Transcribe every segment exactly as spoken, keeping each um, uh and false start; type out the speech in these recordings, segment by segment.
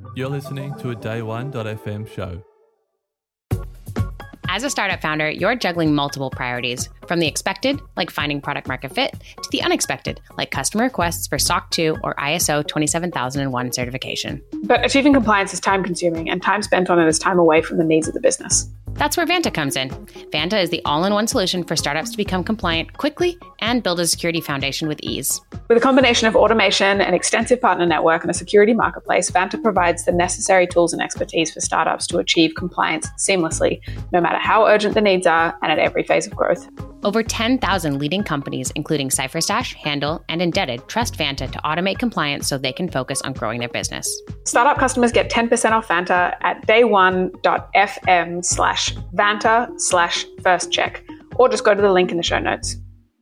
You're listening to a day one dot f m show. As a startup founder, you're juggling multiple priorities, from the expected, like finding product market fit, to the unexpected, like customer requests for S O C two or I S O twenty-seven thousand one certification. But achieving compliance is time consuming, and time spent on it is time away from the needs of the business. That's where Vanta comes in. Vanta is the all-in-one solution for startups to become compliant quickly and build a security foundation with ease. With a combination of automation, an extensive partner network, and a security marketplace, Vanta provides the necessary tools and expertise for startups to achieve compliance seamlessly, no matter how urgent the needs are and at every phase of growth. Over ten thousand leading companies, including CipherStash, Handle, and Indebted, trust Vanta to automate compliance so they can focus on growing their business. Startup customers get ten percent off Vanta at day one dot f m slash Vanta slash first check, or just go to the link in the show notes.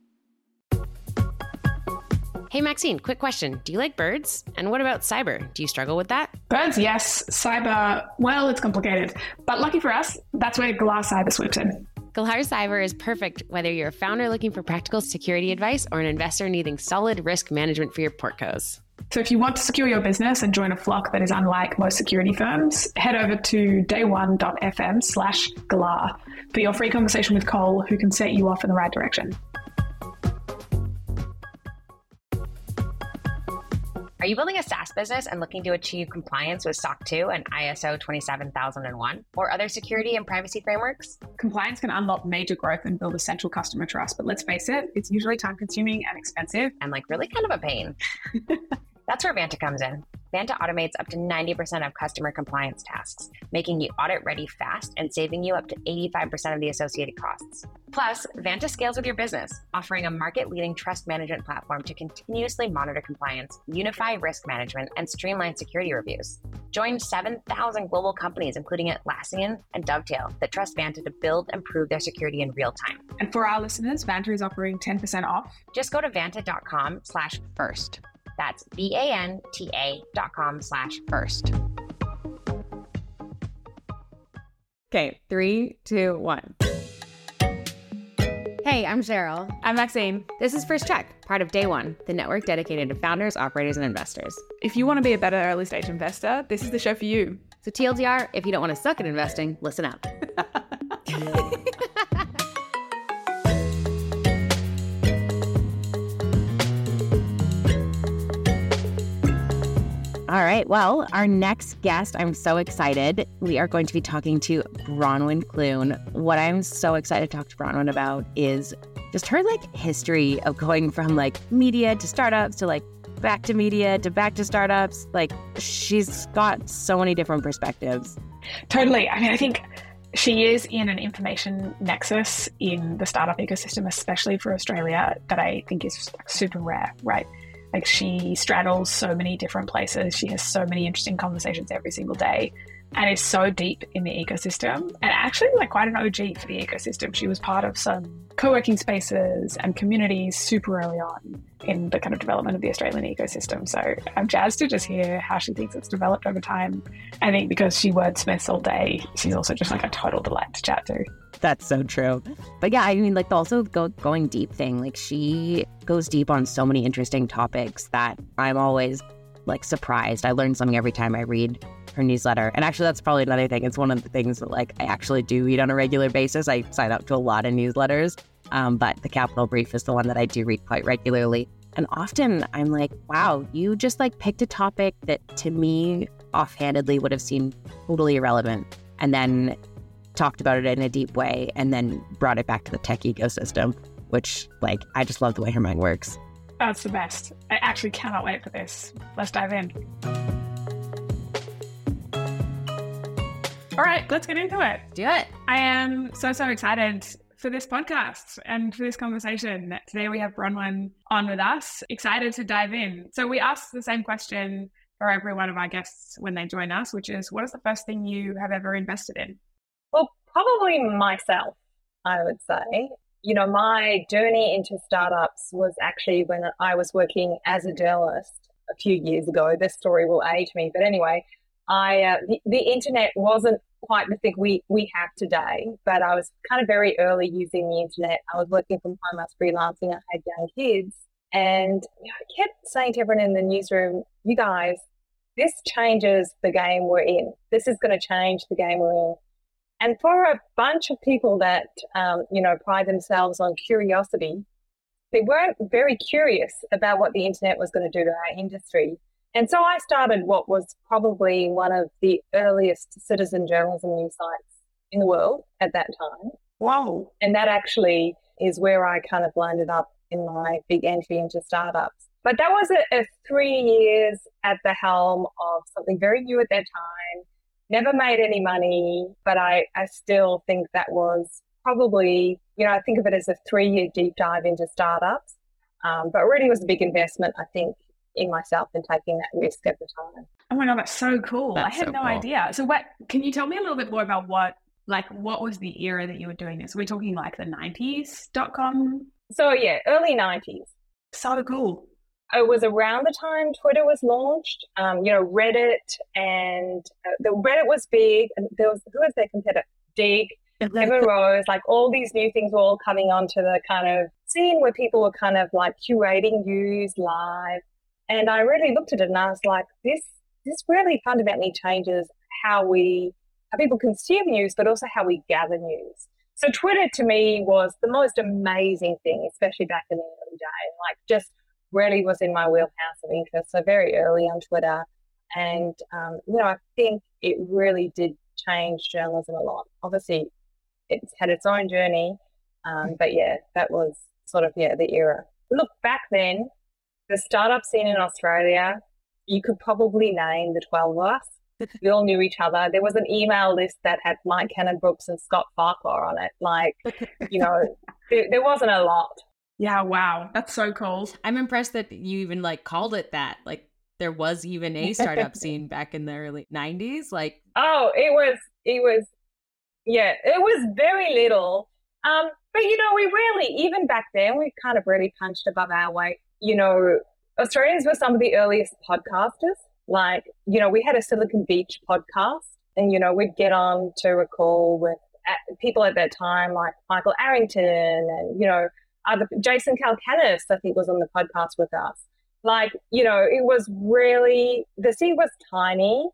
Hey, Maxine, quick question. Do you like birds? And what about cyber? Do you struggle with that? Birds, yes. Cyber, well, it's complicated. But lucky for us, that's where Galar Cyber swoops in. Galar Cyber is perfect whether you're a founder looking for practical security advice or an investor needing solid risk management for your portcos. So if you want to secure your business and join a flock that is unlike most security firms, head over to day one dot f m slash Galar for your free conversation with Cole, who can set you off in the right direction. Are you building a SaaS business and looking to achieve compliance with S O C two and I S O twenty-seven thousand one or other security and privacy frameworks? Compliance can unlock major growth and build essential customer trust, but let's face it, it's usually time consuming and expensive. And like really kind of a pain. That's where Vanta comes in. Vanta automates up to ninety percent of customer compliance tasks, making you audit ready fast and saving you up to eighty-five percent of the associated costs. Plus, Vanta scales with your business, offering a market-leading trust management platform to continuously monitor compliance, unify risk management, and streamline security reviews. Join seven thousand global companies, including Atlassian and Dovetail, that trust Vanta to build and prove their security in real time. And for our listeners, Vanta is offering ten percent off. Just go to vanta.com slash first. That's V-A-N-T-A dot com slash first. Okay, three, two, one. Hey, I'm Cheryl. I'm Maxine. This is First Check, part of Day One, the network dedicated to founders, operators, and investors. If you want to be a better early stage investor, this is the show for you. So T L D R, if you don't want to suck at investing, listen up. All right. Well, our next guest, I'm so excited. We are going to be talking to Bronwyn Clune. What I'm so excited to talk to Bronwyn about is just her like history of going from like media to startups to like back to media to back to startups. Like she's got so many different perspectives. Totally. I mean, I think she is in an information nexus in the startup ecosystem, especially for Australia, that I think is super rare, right? Like she straddles so many different places. She has so many interesting conversations every single day and is so deep in the ecosystem and actually like quite an O G for the ecosystem. She was part of some co-working spaces and communities super early on in the kind of development of the Australian ecosystem. So I'm jazzed to just hear how she thinks it's developed over time. I think because she wordsmiths all day, she's also just like a total delight to chat to. That's so true. But yeah, I mean, like the also go, going deep thing, like she goes deep on so many interesting topics that I'm always like surprised. I learn something every time I read her newsletter. And actually, that's probably another thing. It's one of the things that like I actually do read on a regular basis. I sign up to a lot of newsletters, um, but the Capital Brief is the one that I do read quite regularly. And often I'm like, wow, you just like picked a topic that to me offhandedly would have seemed totally irrelevant. And then talked about it in a deep way and then brought it back to the tech ecosystem, which like, I just love the way her mind works. That's the best. I actually cannot wait for this. Let's dive in. All right, let's get into it. Do it. I am so, so excited for this podcast and for this conversation. Today we have Bronwyn on with us, excited to dive in. So we asked the same question for every one of our guests when they join us, which is, what is the first thing you have ever invested in? Well, probably myself, I would say. You know, my journey into startups was actually when I was working as a journalist a few years ago. This story will age me. But anyway, I uh, the, the internet wasn't quite the thing we, we have today, but I was kind of very early using the internet. I was working from home, I was freelancing, I had young kids. And you know, I kept saying to everyone in the newsroom, you guys, this changes the game we're in. This is going to change the game we're in. And for a bunch of people that, um, you know, pride themselves on curiosity, they weren't very curious about what the internet was going to do to our industry. And so I started what was probably one of the earliest citizen journalism news sites in the world at that time. Wow. And that actually is where I kind of landed up in my big entry into startups. But that was a, a three years at the helm of something very new at that time. Never made any money, but I, I still think that was probably, you know, I think of it as a three-year deep dive into startups. Um, but really was a big investment, I think, in myself and taking that risk at the time. Oh my God, that's so cool. That's I had so no cool. idea. So what, can you tell me a little bit more about what, like, what was the era that you were doing this? Are we talking like the nineties dot com? So yeah, early nineties. So cool. It was around the time Twitter was launched. Um, you know, Reddit and uh, the Reddit was big, and there was, who was their competitor? Dig, Evan Rose, like all these new things were all coming onto the kind of scene where people were kind of like curating news live. And I really looked at it and I was like, this this really fundamentally changes how we, how people consume news, but also how we gather news. So Twitter to me was the most amazing thing, especially back in the early days, like just really was in my wheelhouse of interest. So very early on Twitter. And, um, you know, I think it really did change journalism a lot. Obviously, it's had its own journey. Um, but yeah, that was sort of, yeah, the era. Look, back then, the startup scene in Australia, you could probably name the twelve of us. We all knew each other. There was an email list that had Mike Cannon-Brookes and Scott Farquhar on it. Like, you know, there, there wasn't a lot. Yeah, wow. That's so cool. I'm impressed that you even like called it that. Like there was even a startup scene back in the early nineties. Like, oh, it was, it was, yeah, it was very little. Um, but you know, we really, even back then, we kind of really punched above our weight. You know, Australians were some of the earliest podcasters. Like, you know, we had a Silicon Beach podcast, and you know, we'd get on to a call with people at that time, like Michael Arrington, and you know. Other, Jason Kalkanis, I think, was on the podcast with us. Like, you know, it was really, the scene was tiny,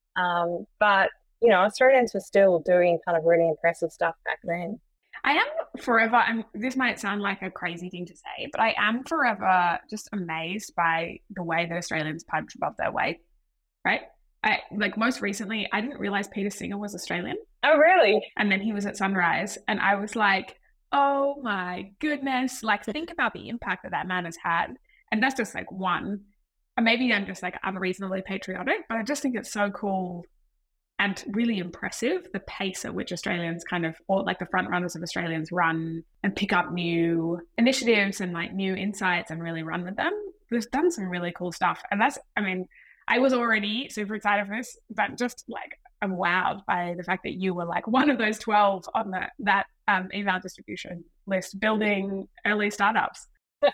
um, but, you know, Australians were still doing kind of really impressive stuff back then. I am forever, and this might sound like a crazy thing to say, but I am forever just amazed by the way that Australians punch above their weight, right? I, like most recently, I didn't realize Peter Singer was Australian. Oh, really? And then he was at Sunrise, and I was like, oh my goodness, like think about the impact that that man has had. And that's just like one. And maybe I'm just like unreasonably patriotic, but I just think it's so cool and really impressive, the pace at which Australians kind of, or like the front runners of Australians run and pick up new initiatives and like new insights and really run with them. They've done some really cool stuff. And that's, I mean, I was already super excited for this, but just like I'm wowed by the fact that you were like one of those twelve on the, that um, email distribution list building early startups.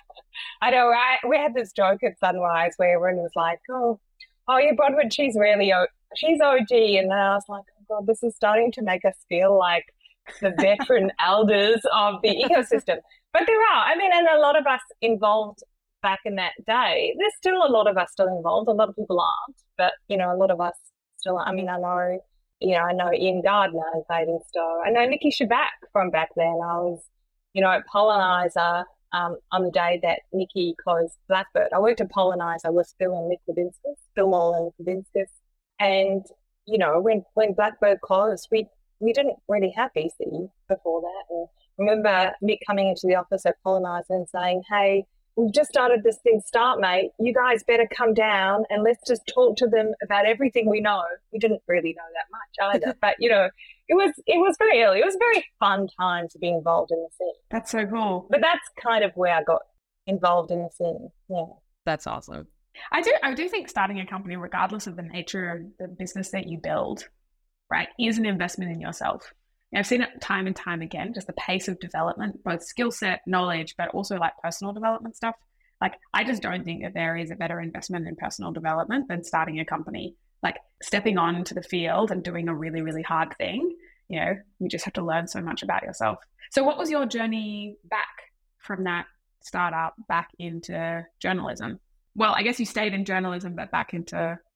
I know, right? We had this joke at Sunrise where everyone was like, oh, oh yeah, Bronwyn, she's really, o- she's O G. And then I was like, oh God, this is starting to make us feel like the veteran elders of the ecosystem. But there are, I mean, and a lot of us involved back in that day. There's still a lot of us still involved. A lot of people aren't, but, you know, a lot of us still, I mean, I know, you know, I know Ian Gardner and Basingstoke. I know Nikki Shabak from back then. I was, you know, at Pollenizer um, on the day that Nikki closed Blackbird. I worked at Pollenizer with Phil and Nick Levinskas, Phil Moore and Levinskas. And, you know, when, when Blackbird closed, we, we didn't really have B C before that. And I remember Nick coming into the office at Pollenizer and saying, hey, we've just started this thing, Start Mate. You guys better come down and let's just talk to them about everything we know. We didn't really know that much either, but you know, it was it was very early. It was a very fun time to be involved in the scene. That's so cool. But that's kind of where I got involved in the scene. Yeah, that's awesome. I do I do think starting a company, regardless of the nature of the business that you build, right, is an investment in yourself. I've seen it time and time again, just the pace of development, both skill set, knowledge, but also like personal development stuff. Like, I just don't think that there is a better investment in personal development than starting a company. Like stepping on to the field and doing a really, really hard thing, you know, you just have to learn so much about yourself. So what was your journey back from that startup back into journalism? Well, I guess you stayed in journalism, but back into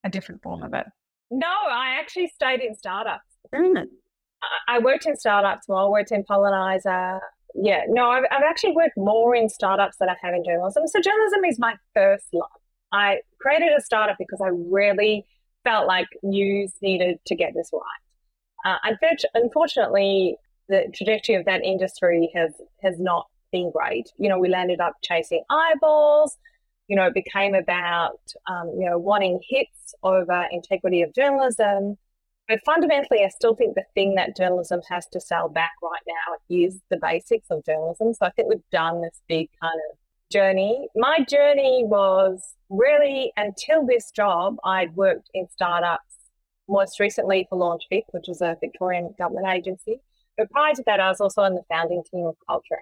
a different form of it? No, I actually stayed in startups. Mm. I worked in startups while I worked in Pollenizer. Yeah, no, I've, I've actually worked more in startups than I have in journalism. So journalism is my first love. I created a startup because I really felt like news needed to get this right. Uh, unfortunately, the trajectory of that industry has has not been great. You know, we landed up chasing eyeballs. You know, it became about, um, you know, wanting hits over integrity of journalism. But fundamentally, I still think the thing that journalism has to sell back right now is the basics of journalism. So I think we've done this big kind of journey. My journey was really, until this job, I'd worked in startups, most recently for LaunchVic, which is a Victorian government agency. But prior to that, I was also on the founding team of Culture.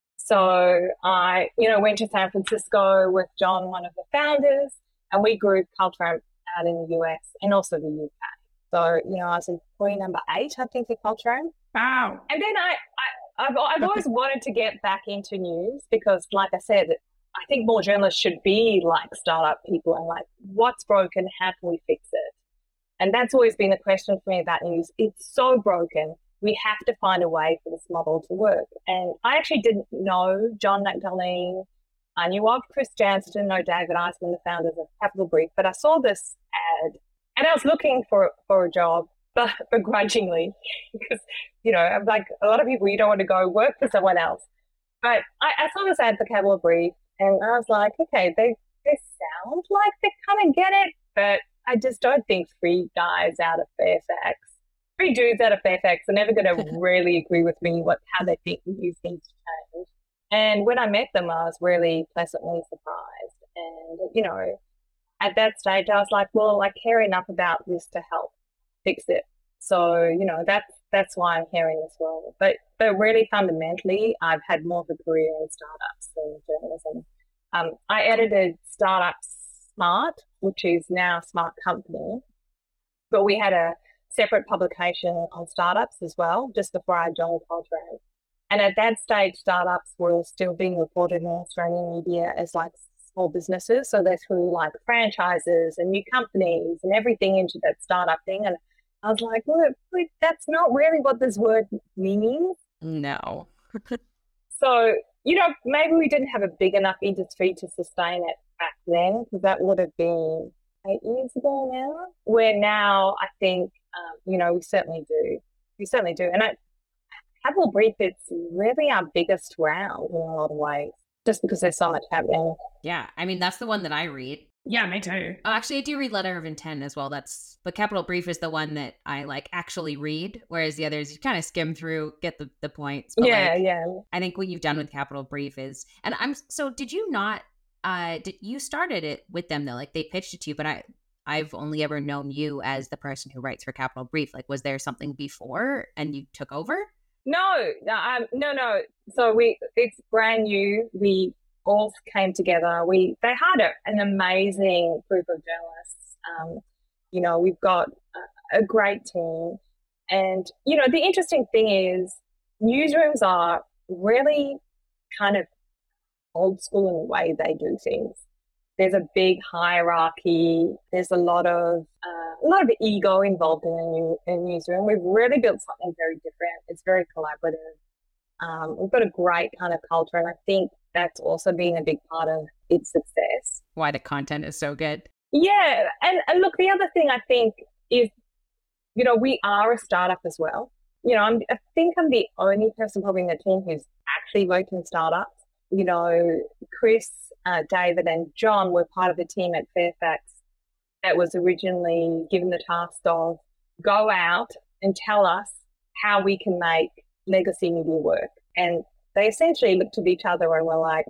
So I, you know, went to San Francisco with John, one of the founders, and we grew Culture out in the U S and also the U K. So, you know, I was employee number eight, I think, at Culture. Wow. And then I, I, I've, I've always wanted to get back into news because, like I said, I think more journalists should be like startup people and like, what's broken? How can we fix it? And that's always been the question for me about news. It's so broken. We have to find a way for this model to work. And I actually didn't know John Magdalene. I knew of Chris Jansen, know David Eisman, the founders of Capital Brief, but I saw this ad and I was looking for, for a job, but begrudgingly, because, you know, I'm like a lot of people, you don't want to go work for someone else. But I, I saw this ad for Capital Brief and I was like, okay, they, they sound like they kind of get it, but I just don't think three guys out of Fairfax, three dudes out of Fairfax are never going to really agree with me what how they think news needs to change. And when I met them, I was really pleasantly surprised. And, you know, at that stage, I was like, well, I care enough about this to help fix it. So, you know, that's that's why I'm here in this role. But but really fundamentally, I've had more of a career in startups than journalism. Um, I edited Startup Smart, which is now Smart Company, but we had a separate publication on startups as well, just before I joined Culture. And at that stage, startups were still being reported in Australian media as like small businesses. So they threw like franchises and new companies and everything into that startup thing. And I was like, well, that's not really what this word means. No. So, you know, maybe we didn't have a big enough industry to sustain it back then, because that would have been eight years ago now, where now I think, um, you know, we certainly do. We certainly do. And I, Capital Brief, it's really our biggest round in a lot of ways, just because there's so much happening. Yeah, I mean, that's the one that I read. Yeah, me too. Oh, actually, I do read Letter of Intent as well. That's but Capital Brief is the one that I like actually read, whereas the others you kind of skim through, get the, the points. But yeah, like, yeah. I think what you've done with Capital Brief is, and I'm so. Did you not? Uh, did you started it with them though? Like they pitched it to you, but I I've only ever known you as the person who writes for Capital Brief. Like, was there something before and you took over? No, no, um, no, no. So we, it's brand new. We all came together. We they hired an amazing group of journalists. Um, you know, we've got a, a great team, and you know, the interesting thing is newsrooms are really kind of old school in the way they do things. There's a big hierarchy. There's a lot of uh, a lot of ego involved in a, new, in a newsroom. We've really built something very different. It's very collaborative. Um, we've got a great kind of culture, and I think that's also been a big part of its success. Why the content is so good. Yeah, and, and look, the other thing I think is, you know, we are a startup as well. You know, I'm, I think I'm the only person probably in the team who's actually worked in startups. You know, Chris, uh, David and John were part of the team at Fairfax that was originally given the task of go out and tell us how we can make legacy media work. And they essentially looked at each other and were like,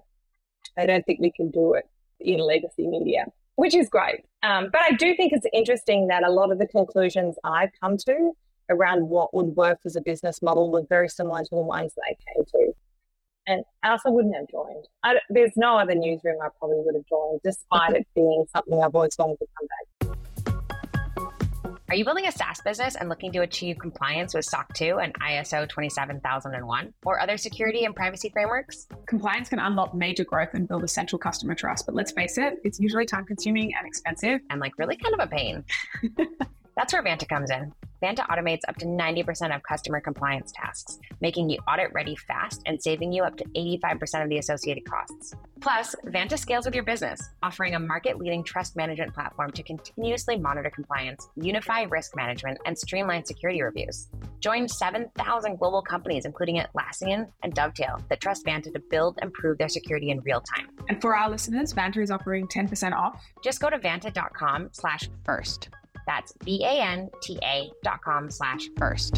I don't think we can do it in legacy media, which is great. Um, but I do think it's interesting that a lot of the conclusions I've come to around what would work as a business model were very similar to the ones they came to. And I also wouldn't have joined. I, there's no other newsroom I probably would have joined, despite it being something I've always wanted to come back. Are you building a SaaS business and looking to achieve compliance with S O C two and I S O twenty-seven thousand one or other security and privacy frameworks? Compliance can unlock major growth and build essential customer trust, but let's face it, it's usually time consuming and expensive. And like really kind of a pain. That's where Vanta comes in. Vanta automates up to ninety percent of customer compliance tasks, making you audit ready fast and saving you up to eighty-five percent of the associated costs. Plus, Vanta scales with your business, offering a market-leading trust management platform to continuously monitor compliance, unify risk management, and streamline security reviews. Join seven thousand global companies, including Atlassian and Dovetail, that trust Vanta to build and prove their security in real time. And for our listeners, Vanta is offering ten percent off. Just go to vanta.com slash first. That's V-A-N-T-A dot com slash first.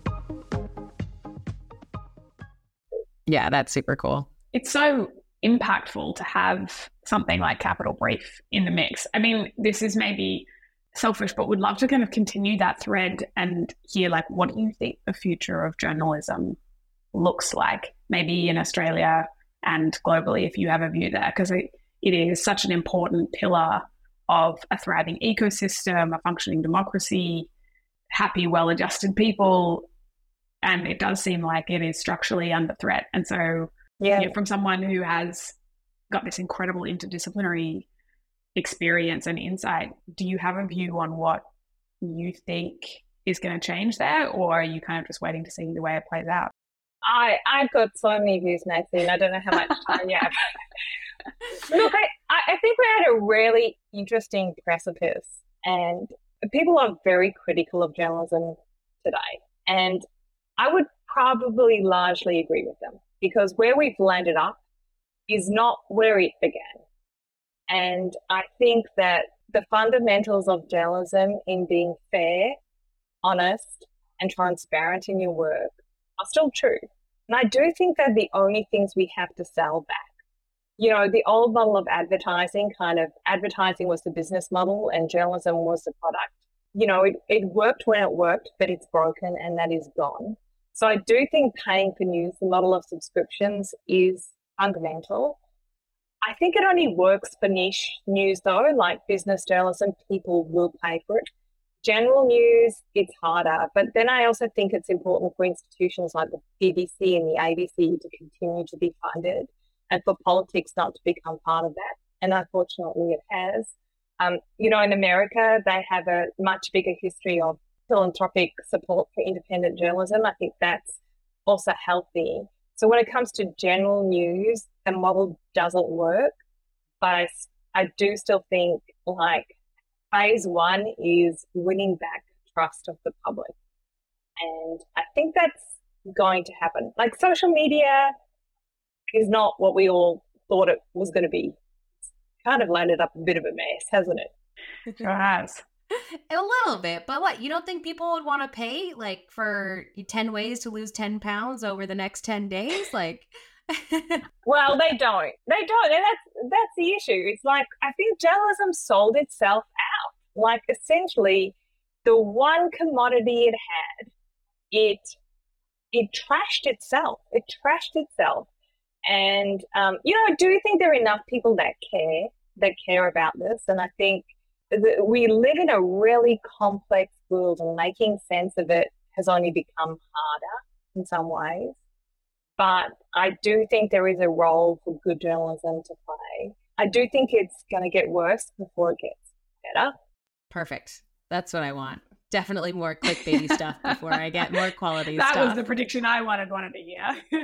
Yeah, that's super cool. It's so impactful to have something like Capital Brief in the mix. I mean, this is maybe selfish, but would love to kind of continue that thread and hear, like, what do you think the future of journalism looks like, maybe in Australia and globally, if you have a view there, because it, it is such an important pillar of a thriving ecosystem, a functioning democracy, happy, well-adjusted people, and it does seem like it is structurally under threat. And so, yeah, you know, from someone who has got this incredible interdisciplinary experience and insight, do you have a view on what you think is going to change there, or are you kind of just waiting to see the way it plays out? I, I've got so many views, Maxine. I don't know how much time you have. Look, I, I think we're at a really interesting precipice, and people are very critical of journalism today. And I would probably largely agree with them, because where we've landed up is not where it began. And I think that the fundamentals of journalism in being fair, honest, and transparent in your work are still true. And I do think that the only things we have to sell back, you know, the old model of advertising, kind of advertising was the business model and journalism was the product. You know, it, it worked when it worked, but it's broken and that is gone. So I do think paying for news, the model of subscriptions, is fundamental. I think it only works for niche news though, like business journalism, people will pay for it. General news, it's harder. But then I also think it's important for institutions like the B B C and the A B C to continue to be funded, and for politics not to become part of that. And unfortunately it has. Um, you know, in America, they have a much bigger history of philanthropic support for independent journalism. I think that's also healthy. So when it comes to general news, the model doesn't work. But I, I do still think, like, phase one is winning back trust of the public. And I think that's going to happen. Like, social media is not what we all thought it was going to be. It's kind of landed up a bit of a mess, hasn't it? Sure has. A little bit, but what, you don't think people would want to pay like for ten ways to lose ten pounds over the next ten days? Like, well, they don't. They don't. And that's, that's the issue. It's like, I think journalism sold itself out. Like, essentially, the one commodity it had, it, it trashed itself. It trashed itself. And, um, you know, I do think there are enough people that care, that care about this. And I think that we live in a really complex world, and making sense of it has only become harder in some ways. But I do think there is a role for good journalism to play. I do think it's going to get worse before it gets better. Perfect. That's what I want. Definitely more clickbaity stuff before I get more quality that stuff. That was the prediction I wanted wanted to hear.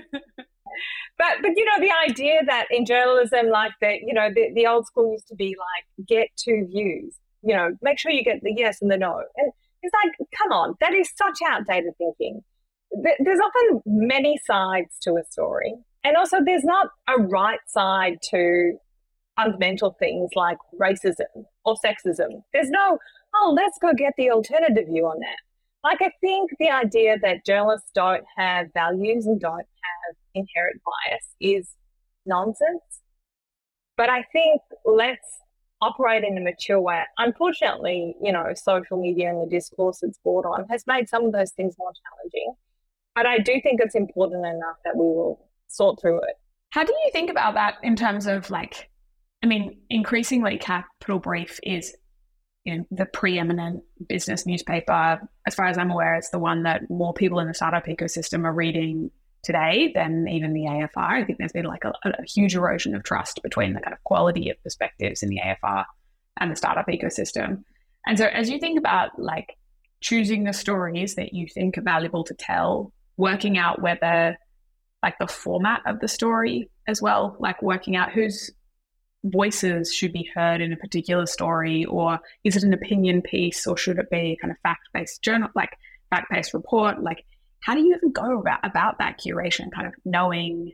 But, but you know, the idea that in journalism, like the, you know, the, the old school used to be like, get two views, you know, make sure you get the yes and the no. And it's like, come on, that is such outdated thinking. There's often many sides to a story. And also there's not a right side to fundamental things like racism or sexism. There's no, oh, let's go get the alternative view on that. Like, I think the idea that journalists don't have values and don't have inherent bias is nonsense. But I think let's operate in a mature way. Unfortunately, you know, social media and the discourse it's brought on has made some of those things more challenging. But I do think it's important enough that we will sort through it. How do you think about that in terms of, like, I mean, increasingly Capital Brief is you know, the preeminent business newspaper. As far as I'm aware, it's the one that more people in the startup ecosystem are reading today than even the A F R. I think there's been like a, a huge erosion of trust between the kind of quality of perspectives in the A F R and the startup ecosystem. And so as you think about like choosing the stories that you think are valuable to tell, working out whether like the format of the story as well, like working out whose voices should be heard in a particular story, or is it an opinion piece, or should it be a kind of fact-based journal, like fact-based report? Like, how do you even go about, about that curation, kind of knowing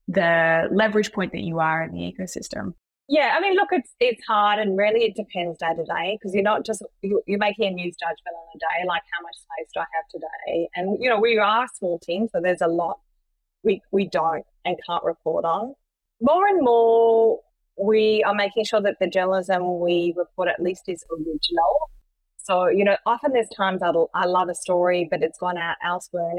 the leverage point that you are in the ecosystem? Yeah, I mean, look, it's it's hard, and really it depends day to day, because you're not just, you're making a news judgment on a day, like how much space do I have today? And, you know, we are a small team, so there's a lot we, we don't and can't report on. More and more, we are making sure that the journalism we report at least is original. So, you know, often there's times I'll, I love a story, but it's gone out elsewhere.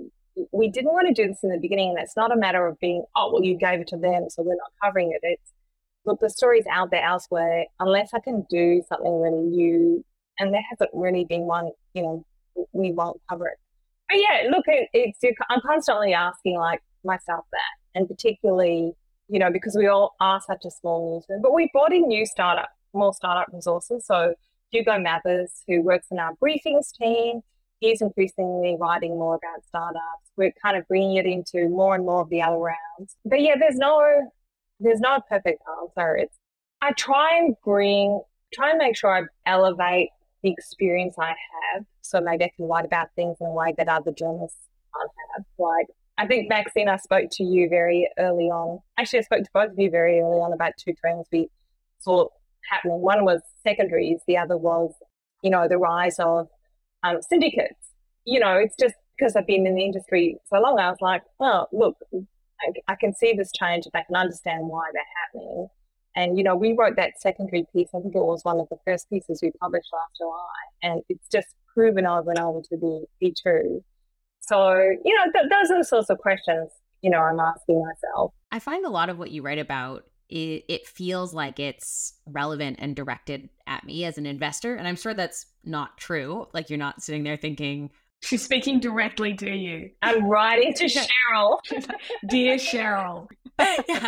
We didn't want to do this in the beginning. And it's not a matter of being, oh, well, you gave it to them, so we're not covering it. It's, look, the story's out there elsewhere. Unless I can do something really new, and there hasn't really been one, you know, we won't cover it. But yeah, look, it, it's, I'm constantly asking like myself that, and particularly, you know, because we all are such a small newsroom, but we brought in new startup, more startup resources. So Hugo Mathers, who works in our briefings team, he's increasingly writing more about startups. We're kind of bringing it into more and more of the other rounds. But yeah, there's no, there's no perfect answer. It's, I try and bring, try and make sure I elevate the experience I have, so maybe I can write about things in a way that other journalists can't have. Like, I think, Maxine, I spoke to you very early on. Actually, I spoke to both of you very early on about two trends we saw happening. One was secondaries. The other was, you know, the rise of um, syndicates. You know, it's just because I've been in the industry so long, I was like, well, look, I, I can see this change and I can understand why they're happening. And, you know, we wrote that secondary piece. I think it was one of the first pieces we published last July. And it's just proven over and over to be, be true. So, you know, th- those are the sorts of questions, you know, I'm asking myself. I find a lot of what you write about, it, it feels like it's relevant and directed at me as an investor. And I'm sure that's not true. Like, you're not sitting there thinking, she's speaking directly to you. I'm writing to Cheryl. Dear Cheryl. Yeah.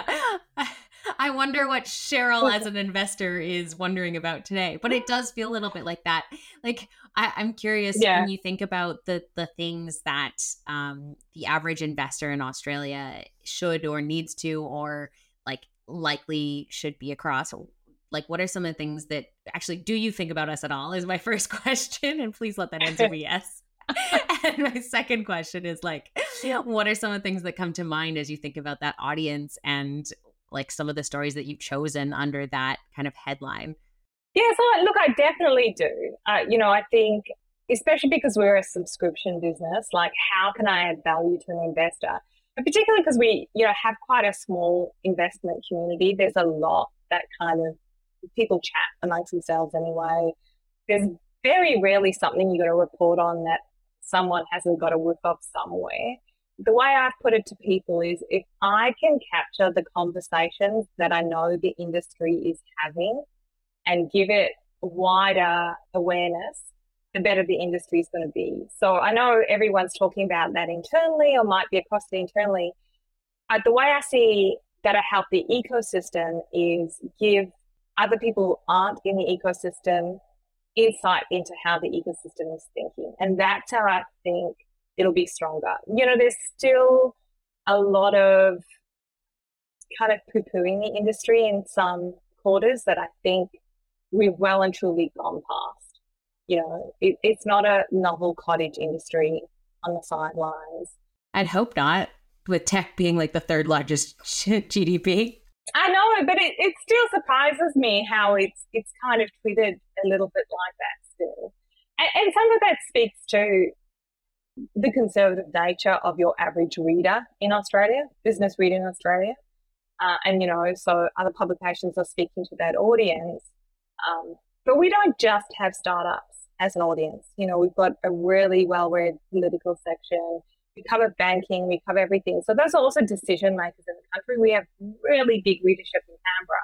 I wonder what Cheryl as an investor is wondering about today. But it does feel a little bit like that. Like, I, I'm curious, yeah. when you think about the the things that um, the average investor in Australia should or needs to, or like likely should be across, like what are some of the things that actually, do you think about us at all is my first question. And please let that answer be yes. And my second question is like, what are some of the things that come to mind as you think about that audience and like some of the stories that you've chosen under that kind of headline? Yeah, so look, I definitely do. Uh, you know, I think, especially because we're a subscription business, like how can I add value to an investor? And particularly because we, you know, have quite a small investment community. There's a lot that kind of people chat amongst themselves anyway. There's very rarely something you're going to report on that someone hasn't got a whiff of somewhere. The way I've put it to people is if I can capture the conversations that I know the industry is having and give it wider awareness, the better the industry is going to be. So I know everyone's talking about that internally or might be across it internally. Uh, the way I see that a healthy ecosystem is give other people who aren't in the ecosystem insight into how the ecosystem is thinking. And that's how I think it'll be stronger. You know, there's still a lot of kind of poo-pooing the industry in some quarters that I think we've well and truly gone past. You know, it, it's not a novel cottage industry on the sidelines. I'd hope not, with tech being like the third largest G D P. I know, but it, it still surprises me how it's it's kind of treated a little bit like that still. And, and some of that speaks to the conservative nature of your average reader in Australia, business reader in Australia. Uh, and, you know, so other publications are speaking to that audience. Um, but we don't just have startups as an audience. You know, we've got a really well-read political section. We cover banking, we cover everything. So those are also decision makers in the country. We have really big readership in Canberra.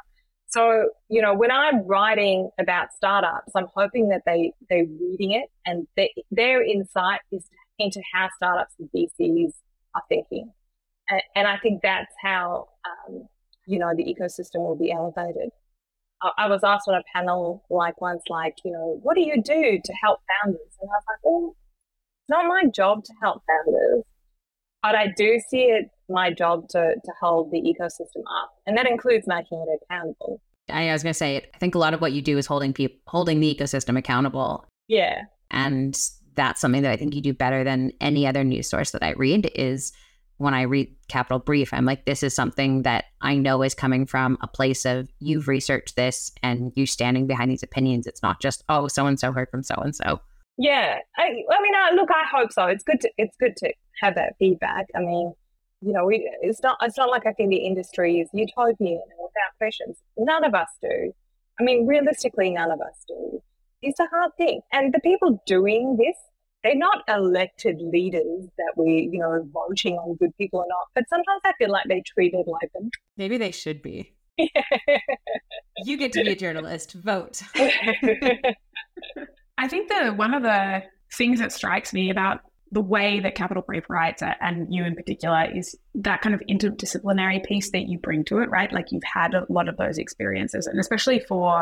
So, you know, when I'm writing about startups, I'm hoping that they, they're reading it and they, their insight is into how startups and V Cs are thinking. And, and I think that's how, um, you know, the ecosystem will be elevated. I, I was asked on a panel like once, like, you know, what do you do to help founders? And I was like, well, it's not my job to help founders, but I do see it my job to, to hold the ecosystem up. And that includes making it accountable. I was going to say, I think a lot of what you do is holding people, holding the ecosystem accountable. Yeah. And that's something that I think you do better than any other news source that I read. Is when I read Capital Brief, I'm like, this is something that I know is coming from a place of you've researched this and you standing behind these opinions. It's not just, oh, so-and-so heard from so-and-so. Yeah. I, I mean, I, look, I hope so. It's good to, it's good to have that feedback. I mean, you know, we, it's not, it's not like I think the industry is utopian and without questions. None of us do. I mean, realistically, none of us do. It's a hard thing. And the people doing this, they're not elected leaders that we, you know, voting on good people or not. But sometimes I feel like they're treated like them. Maybe they should be. You get to be a journalist. Vote. I think that one of the things that strikes me about the way that Capital Brief writes, and you in particular, is that kind of interdisciplinary piece that you bring to it, right? Like you've had a lot of those experiences, and especially for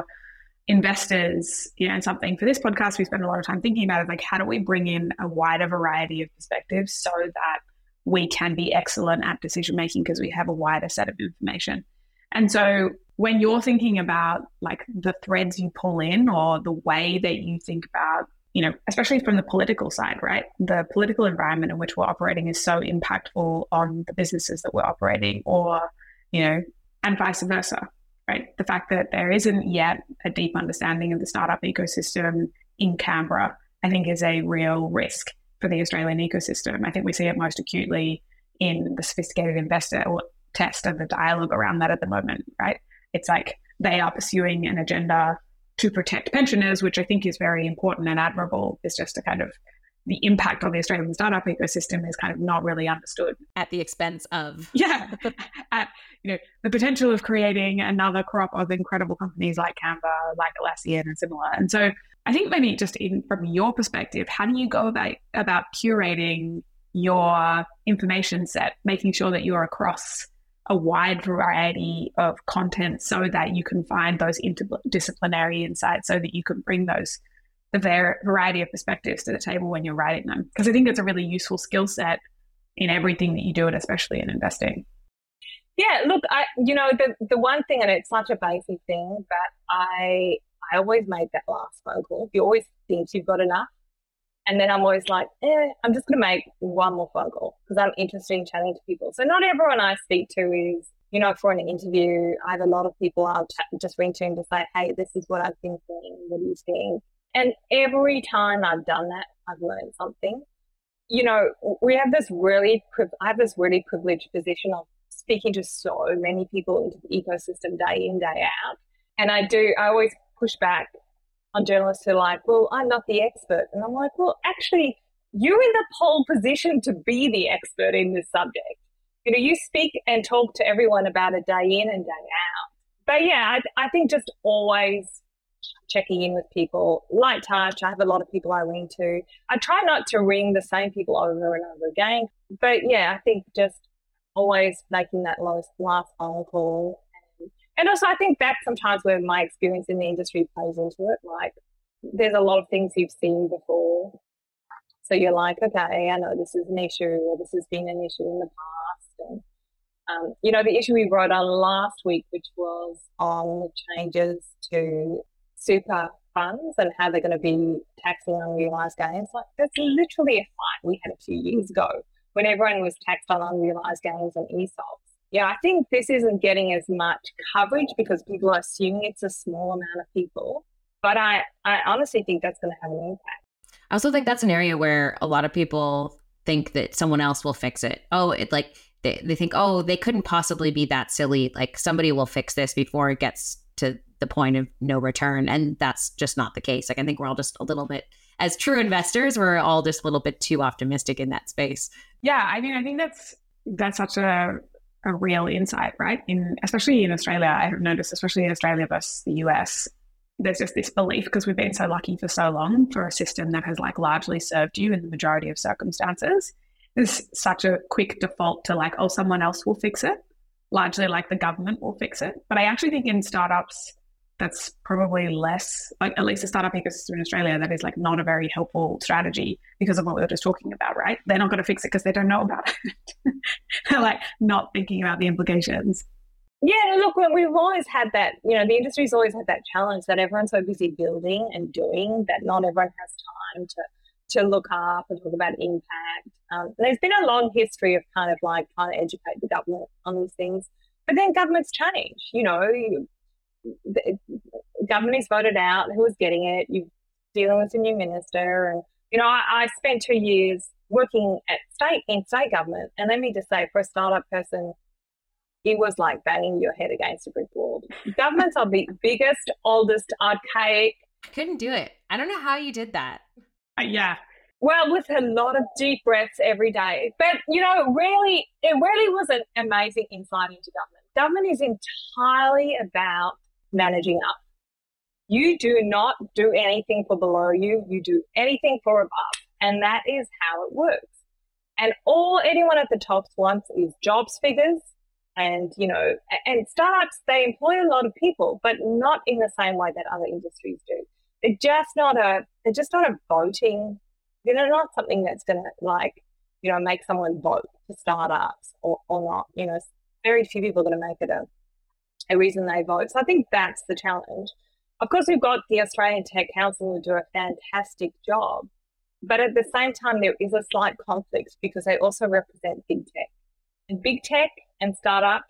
investors, you know, and something for this podcast we spend a lot of time thinking about is like, how do we bring in a wider variety of perspectives so that we can be excellent at decision making because we have a wider set of information. And so when you're thinking about like the threads you pull in or the way that you think about, you know, especially from the political side, right? The political environment in which we're operating is so impactful on the businesses that we're operating, or, you know, and vice versa, right? The fact that there isn't yet a deep understanding of the startup ecosystem in Canberra, I think is a real risk for the Australian ecosystem. I think we see it most acutely in the sophisticated investor test and the dialogue around that at the moment, right? It's like they are pursuing an agenda to protect pensioners, which I think is very important and admirable. It's just a kind of the impact on the Australian startup ecosystem is kind of not really understood. At the expense of. Yeah. At, you know, the potential of creating another crop of incredible companies like Canva, like Atlassian and similar. And so I think maybe just in, from your perspective, how do you go about, about curating your information set, making sure that you're across a wide variety of content so that you can find those interdisciplinary insights, so that you can bring those the var- variety of perspectives to the table when you're writing them? Because I think it's a really useful skill set in everything that you do, and especially in investing. Yeah, look, I you know the the one thing, and it's such a basic thing, but I I always make that last phone call. You always think you've got enough, and then I'm always like, eh, I'm just going to make one more phone call because I'm interested in chatting to people. So not everyone I speak to is, you know, for an interview. I have a lot of people I'll ch- just ring to and to say, hey, this is what I've been thinking. What do you think? And every time I've done that, I've learned something. You know, we have this really, I have this really privileged position of speaking to so many people into the ecosystem day in, day out. And I do, I always push back on journalists who are like, well, I'm not the expert. And I'm like, well, actually, you're in the pole position to be the expert in this subject. You know, you speak and talk to everyone about it day in and day out. But yeah, I, I think just always checking in with people, light touch. I have a lot of people I ring to. I try not to ring the same people over and over again. But yeah, I think just always making that last, last phone call. And, and also I think that's sometimes where my experience in the industry plays into it. Like there's a lot of things you've seen before. So you're like, okay, I know this is an issue, or this has been an issue in the past. And, um, you know, the issue we wrote on last week, which was on the changes to super funds and how they're going to be taxing unrealised gains. Like that's literally a fight we had a few years ago when everyone was taxed on unrealised gains and E S O Ps. Yeah, I think this isn't getting as much coverage because people are assuming it's a small amount of people. But I, I honestly think that's going to have an impact. I also think that's an area where a lot of people think that someone else will fix it. Oh, it like they, they think, oh, they couldn't possibly be that silly. Like somebody will fix this before it gets to the point of no return. And that's just not the case. Like I think we're all just a little bit, as true investors, we're all just a little bit too optimistic in that space. Yeah, I mean, I think that's that's such a, a real insight, right? In especially in Australia, I have noticed, especially in Australia versus the U S, there's just this belief, because we've been so lucky for so long for a system that has like largely served you in the majority of circumstances. There's such a quick default to like, oh, someone else will fix it. Largely like the government will fix it. But I actually think in startups, that's probably less, like at least the startup ecosystem in Australia, that is like not a very helpful strategy because of what we were just talking about, right? They're not going to fix it because they don't know about it. They're like not thinking about the implications. Yeah, look, we've always had that, you know, the industry's always had that challenge that everyone's so busy building and doing that not everyone has time to, to look up and talk about impact. Um, there's been a long history of kind of like trying to educate the government on these things. But then governments change, you know, you, the government is voted out, who was getting it, you're dealing with a new minister. And, you know, I, I spent two years working at state in state government. And let me just say, for a startup person, it was like banging your head against a brick wall. Governments are the biggest, oldest, archaic. I couldn't do it. I don't know how you did that. Uh, yeah. Well, with a lot of deep breaths every day. But, you know, really, it really was an amazing insight into government. Government is entirely about managing up. You do not do anything for below you. You do anything for above. And that is how it works. And all anyone at the top wants is jobs figures. And, you know, and startups, they employ a lot of people, but not in the same way that other industries do. They're just not a, they're just not a voting, you know, not something that's going to like, you know, make someone vote for startups or, or not. You know, very few people are going to make it a, a reason they vote. So I think that's the challenge. Of course, we've got the Australian Tech Council who do a fantastic job, but at the same time, there is a slight conflict because they also represent big tech. And big tech and startups,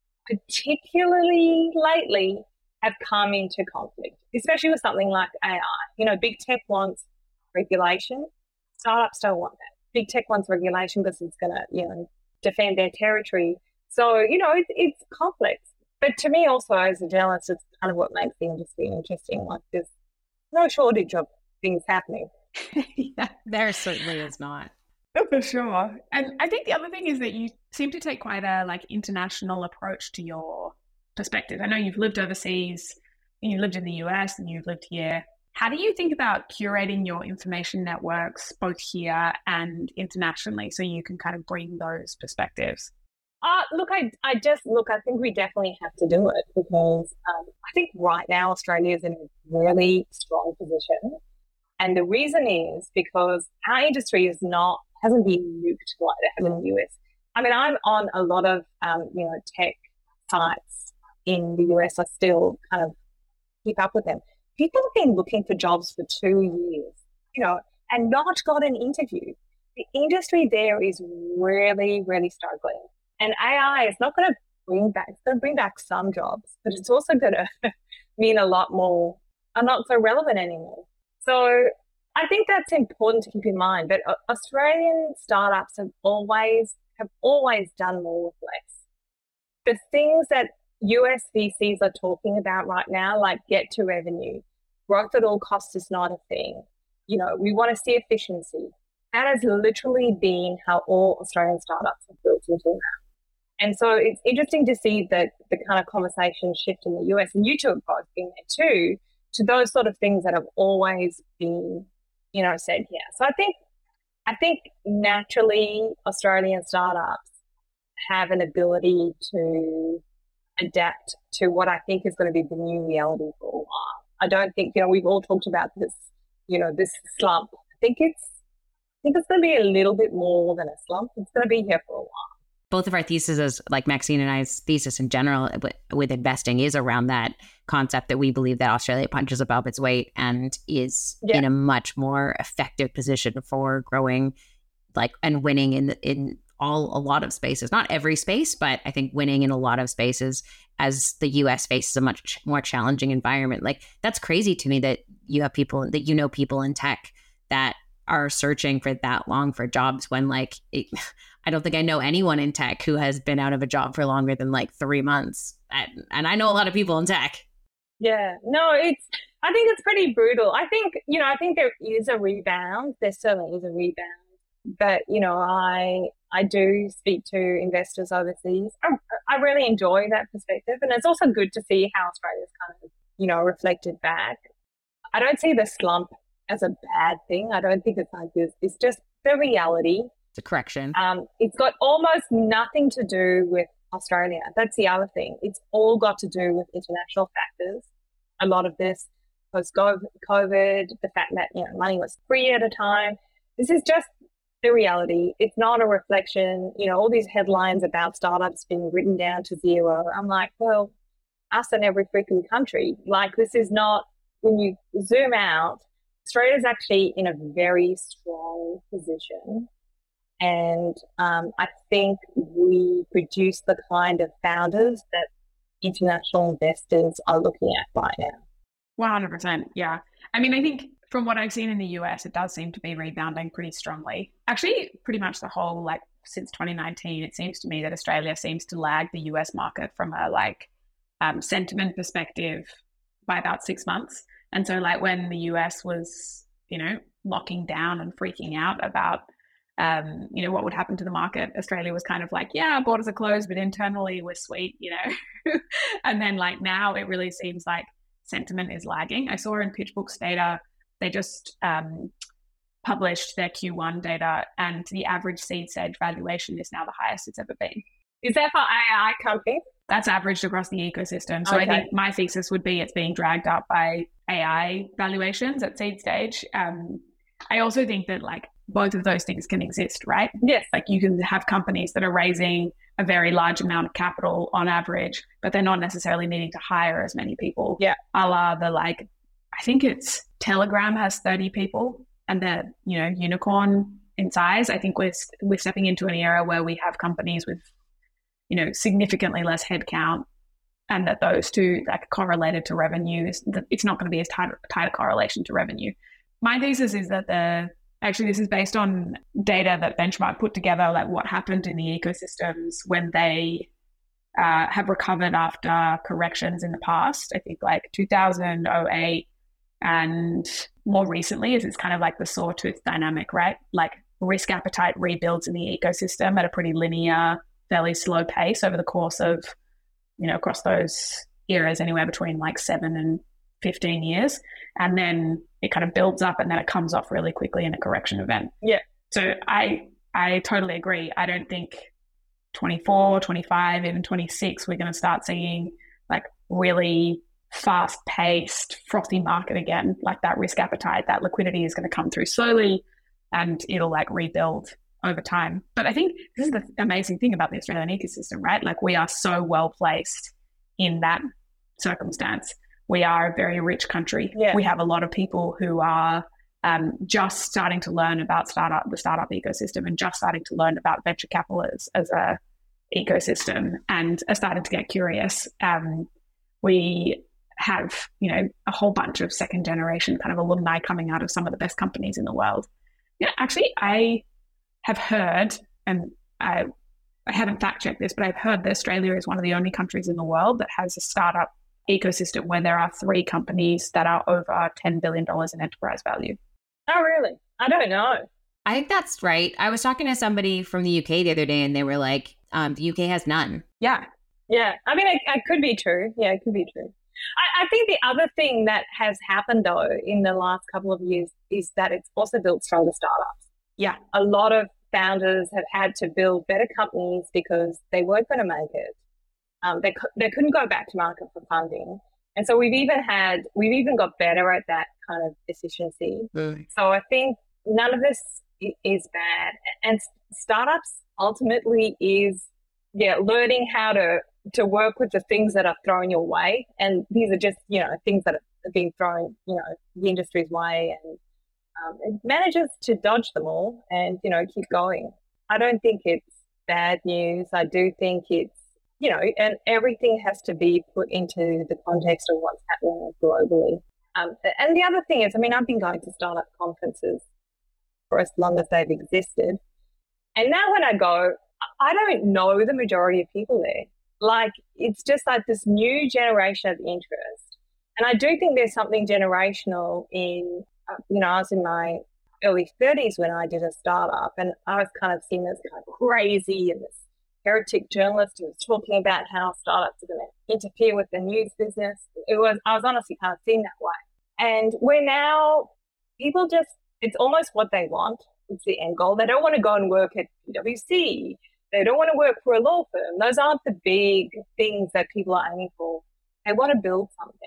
particularly lately, have come into conflict, especially with something like A I. You know, big tech wants regulation. Startups don't want that. Big tech wants regulation because it's going to, you know, defend their territory. So, you know, it, it's complex. But to me also, as a journalist, it's kind of what makes the industry interesting. Like there's no shortage of things happening. Yeah, there certainly is not. Oh, for sure. And I think the other thing is that you seem to take quite a like international approach to your perspective. I know you've lived overseas, and you lived in the U S and you've lived here. How do you think about curating your information networks both here and internationally so you can kind of bring those perspectives? Uh, look, I, I just, look, I think we definitely have to do it because um, I think right now Australia is in a really strong position. And the reason is because our industry is not, hasn't been nuked like they have in the U S. I mean, I'm on a lot of, um, you know, tech sites in the U S. I still kind of keep up with them. People have been looking for jobs for two years, you know, and not got an interview. The industry there is really, really struggling. And A I is not going to bring back, it's going to bring back some jobs, but it's also going to mean a lot more are not so relevant anymore. So I think that's important to keep in mind. But Australian startups have always have always done more with less. The things that U S V Cs are talking about right now, like get to revenue, growth at all costs is not a thing. You know, we want to see efficiency. That has literally been how all Australian startups have built until now. And so it's interesting to see that the kind of conversation shift in the U S, and you two have both been there too, to those sort of things that have always been, you know, said here. So I think, I think naturally Australian startups have an ability to adapt to what I think is going to be the new reality for a while. I don't think, you know, we've all talked about this, you know, this slump. I think it's, I think it's going to be a little bit more than a slump. It's going to be here for a while. Both of our theses, like Maxine and I's thesis in general with investing, is around that concept that we believe that Australia punches above its weight and is yeah. in a much more effective position for growing, like, and winning in in all a lot of spaces. Not every space, but I think winning in a lot of spaces as the U S faces a much more challenging environment. Like, that's crazy to me that you have people that you know people in tech that are searching for that long for jobs when, like, it, I don't think I know anyone in tech who has been out of a job for longer than like three months. And, and I know a lot of people in tech. Yeah, no, it's, I think it's pretty brutal. I think, you know, I think there is a rebound. There certainly is a rebound. but you know, I I do speak to investors overseas. I, I really enjoy that perspective, and it's also good to see how Australia's kind of, you know, reflected back. I don't see the slump as a bad thing. I don't think it's like this. It's just the reality. It's a correction. Um, it's got almost nothing to do with Australia. That's the other thing. It's all got to do with international factors. A lot of this post-COVID, the fact that, you know, money was free at a time. This is just the reality. It's not a reflection. You know, all these headlines about startups being written down to zero. I'm like, well, us and every freaking country. Like, this is not, when you zoom out, Australia's actually in a very strong position. And um, I think we produce the kind of founders that international investors are looking at right now. one hundred percent. Yeah. I mean, I think from what I've seen in the U S, it does seem to be rebounding pretty strongly. Actually, pretty much the whole, like, since twenty nineteen, it seems to me that Australia seems to lag the U S market from a, like, um, sentiment perspective by about six months. And so, like, when the U S was, you know, locking down and freaking out about, um, you know, what would happen to the market, Australia was kind of like, yeah, borders are closed, but internally we're sweet, you know. And then, like, now it really seems like sentiment is lagging. I saw in PitchBook's data, they just um, published their Q one data, and the average seed stage valuation is now the highest it's ever been. Is that for A I companies? That's averaged across the ecosystem. So Okay. I think my thesis would be it's being dragged up by A I valuations at seed stage. Um, I also think that, like, both of those things can exist, right? Yes. Like, you can have companies that are raising a very large amount of capital on average, but they're not necessarily needing to hire as many people. Yeah. A la the, like, I think it's Telegram has thirty people and they're, you know, unicorn in size. I think we're, we're stepping into an era where we have companies with, you know, significantly less headcount, and that those two, like, correlated to revenue, is that it's not going to be as tight, tight a correlation to revenue. My thesis is that the, actually this is based on data that Benchmark put together, like what happened in the ecosystems when they uh, have recovered after corrections in the past. I think like two thousand eight and more recently is it's kind of like the sawtooth dynamic, right? Like, risk appetite rebuilds in the ecosystem at a pretty linear, fairly slow pace over the course of, you know, across those eras, anywhere between like seven and fifteen years. And then it kind of builds up and then it comes off really quickly in a correction event. Yeah. So I, I totally agree. I don't think twenty-four, twenty-five, even twenty-six, we're going to start seeing like really fast paced, frothy market again. Like, that risk appetite, that liquidity is going to come through slowly and it'll like rebuild over time. But I think this is the amazing thing about the Australian ecosystem, right? Like, we are so well placed in that circumstance. We are a very rich country. Yeah. We have a lot of people who are um, just starting to learn about startup, the startup ecosystem, and just starting to learn about venture capital as, as a ecosystem, and are starting to get curious. Um, we have, you know, a whole bunch of second generation kind of alumni coming out of some of the best companies in the world. Yeah, actually, I have heard, and I, I haven't fact checked this, but I've heard that Australia is one of the only countries in the world that has a startup ecosystem where there are three companies that are over ten billion dollars in enterprise value. Oh, really? I don't know. I think that's right. I was talking to somebody from the U K the other day and they were like, um, the U K has none. Yeah. Yeah. I mean, it, it could be true. Yeah, it could be true. I, I think the other thing that has happened, though, in the last couple of years is that it's also built stronger startups. Yeah. A lot of founders have had to build better companies because they weren't going to make it. Um, they, they couldn't go back to market for funding. And so we've even had, we've even got better at that kind of efficiency. Mm. So I think none of this is bad. And startups ultimately is, yeah, learning how to, to work with the things that are thrown your way. And these are just, you know, things that are being thrown, you know, the industry's way. And um, it manages to dodge them all and, you know, keep going. I don't think it's bad news. I do think it's, you know, and everything has to be put into the context of what's happening globally. Um, and the other thing is, I mean, I've been going to startup conferences for as long as they've existed. And now when I go, I don't know the majority of people there. Like, it's just like this new generation of interest. And I do think there's something generational in, uh, you know, I was in my early thirties when I did a startup, and I was kind of seen as kind of crazy and this heretic journalist who was talking about how startups are going to interfere with the news business. It was, I was honestly kind of seen that way. And we're now, people just, it's almost what they want. It's the end goal. They don't want to go and work at P W C. They don't want to work for a law firm. Those aren't the big things that people are aiming for. They want to build something.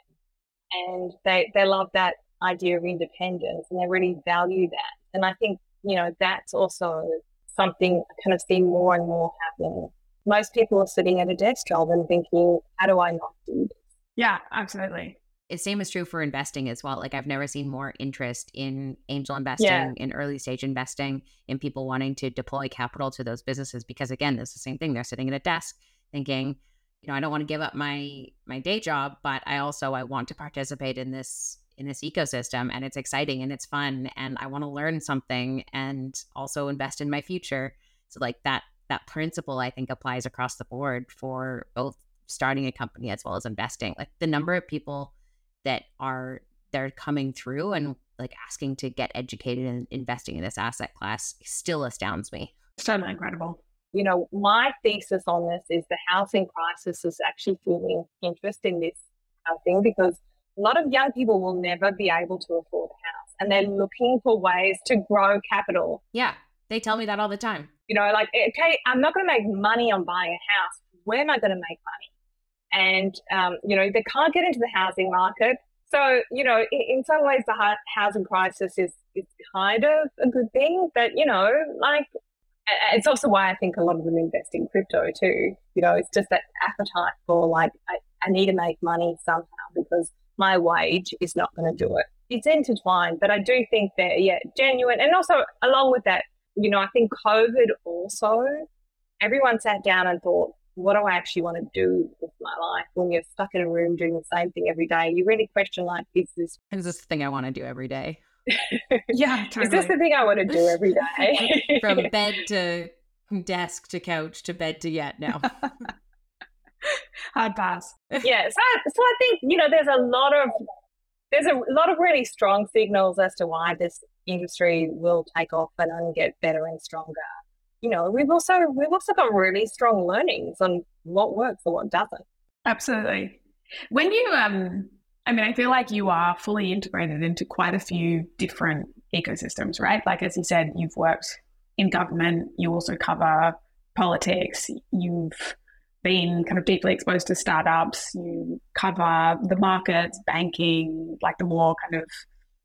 And they, they love that idea of independence, and they really value that. And I think, you know, that's also something I kind of see more and more happening. Most people are sitting at a desk job and thinking, how do I not do this? Yeah, absolutely. The same is true for investing as well. Like, I've never seen more interest in angel investing, Yeah. in early stage investing, in people wanting to deploy capital to those businesses, because again, it's the same thing. They're sitting at a desk thinking, you know, I don't want to give up my my day job, but I also I want to participate in this in this ecosystem, and it's exciting and it's fun, and I want to learn something and also invest in my future. So like that that principle, I think, applies across the board for both starting a company as well as investing. Like the number of people that are they're coming through and like asking to get educated in investing in this asset class still astounds me. It's totally incredible. You know, my thesis on this is the housing crisis is actually fueling interest in this housing, because a lot of young people will never be able to afford a house, and they're looking for ways to grow capital. Yeah, they tell me that all the time. You know, like, okay, I'm not going to make money on buying a house. Where am I going to make money? And, um, you know, they can't get into the housing market. So, you know, in, in some ways, the housing crisis is, is kind of a good thing. But, you know, like, it's also why I think a lot of them invest in crypto too. You know, it's just that appetite for like, I, I need to make money somehow because my wage is not going to do it. It's intertwined, but I do think they're, yeah, genuine. And also along with that, you know, I think COVID also, everyone sat down and thought, what do I actually want to do with my life? When you're stuck in a room doing the same thing every day, you really question, like, is this... Is this the thing I want to do every day? Yeah, totally. Is this the thing I want to do every day? From bed to desk to couch to bed to yet now. Hard pass. Yeah, so, so I think, you know, there's a lot of there's a lot of really strong signals as to why this industry will take off and only get better and stronger. You know, we've also we've also got really strong learnings on what works and what doesn't. Absolutely. When you, um, I mean, I feel like you are fully integrated into quite a few different ecosystems, right? Like, as you said, you've worked in government, you also cover politics, you've been kind of deeply exposed to startups, you cover the markets, banking, like the more kind of